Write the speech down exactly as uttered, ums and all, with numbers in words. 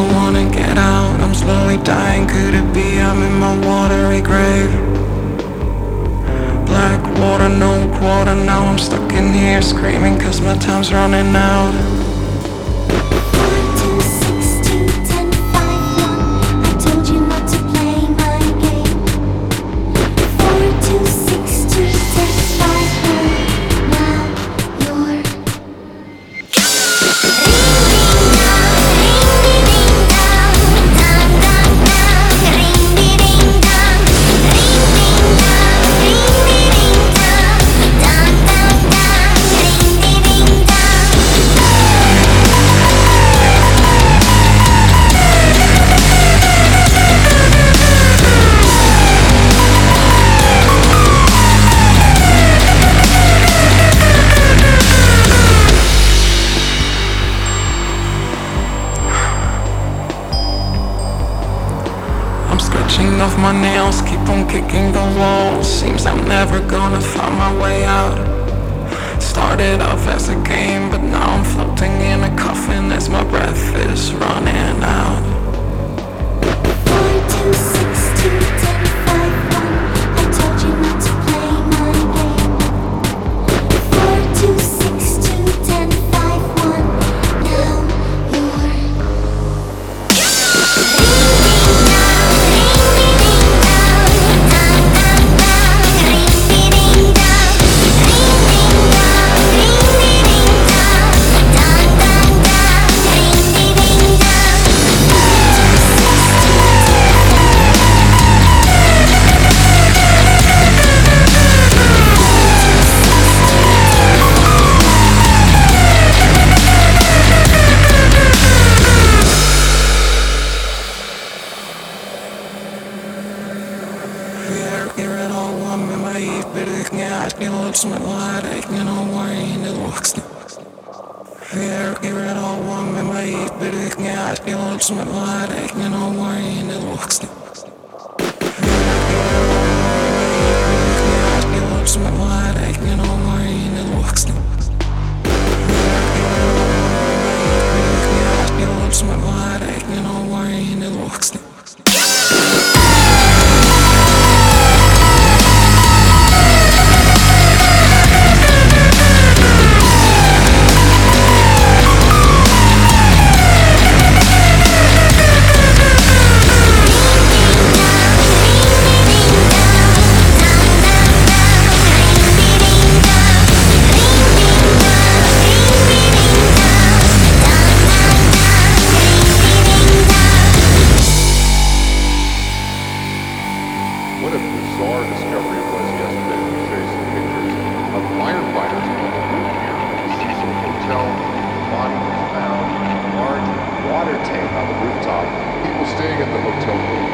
wanna get out. I'm slowly dying, could it be I'm in my watery grave? Black water, no quarter, now I'm stuck in here screaming cause my time's running out. I'm scratching off my nails, keep on kicking the walls. Seems I'm never gonna find my way out. Started off as a game, but now I'm floating in a coffin as my breath is running out. four two six two ten five one. I told you not to play my game. four two six two ten five one. Now you're Det låter som en varräkning av wine, det vuxna. Här är det all med mig, beräkningar. Det låter som en varräkning av wine, det vuxna. Det låter som en varräkning av wine, det vuxna. Det låter som en varräkning av wine, det vuxna. What a bizarre discovery it was yesterday. Let me show you some pictures of firefighters on the roof here at the Cecil Hotel. Body was found, a large water tank on the rooftop. People staying at the hotel